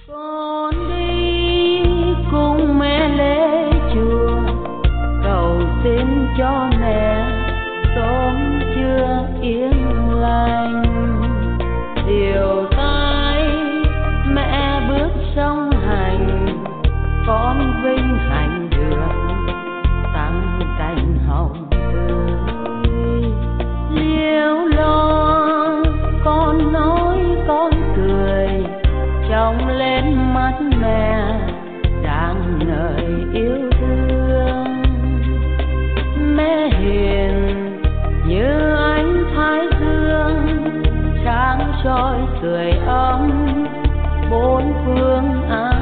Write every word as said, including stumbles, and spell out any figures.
Con đi cùng mẹ lễ chùa cầu xin cho mẹ sớm chưa yên lành, điều tai mẹ bước song hành, con vinh hạnh được tặng cành hồng tươi. Liêu lo con nói con cười, trong lên mắt mẹ rạng ngời yêu thương. Mẹ hiền như ánh thái dương, sáng soi sưởi ấm bốn phương.